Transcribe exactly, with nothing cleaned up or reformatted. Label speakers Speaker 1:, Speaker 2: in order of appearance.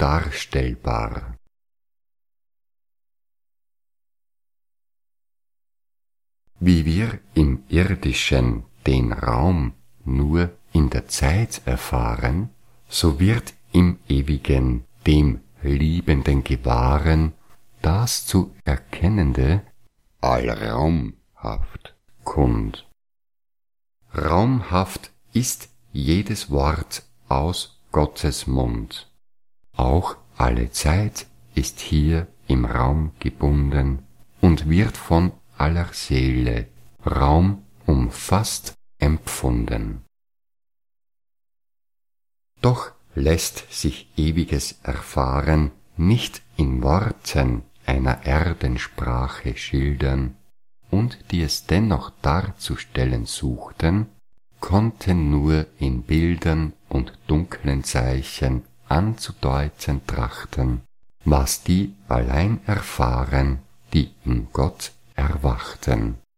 Speaker 1: darstellbar. Wie wir im Irdischen den Raum nur in der Zeit erfahren, so wird im Ewigen, dem Liebenden Gewahren, das zu Erkennende allraumhaft kund. Raumhaft ist jedes Wort aus Gottes Mund. Auch alle Zeit ist hier im Raum gebunden und wird von aller Seele Raum umfasst empfunden. Doch lässt sich Ewiges erfahren nicht in Worten einer Erdensprache schildern, und die es dennoch darzustellen suchten, konnten nur in Bildern und dunklen Zeichen anzudeuten trachten, was die allein erfahren, die in Gott erwachten.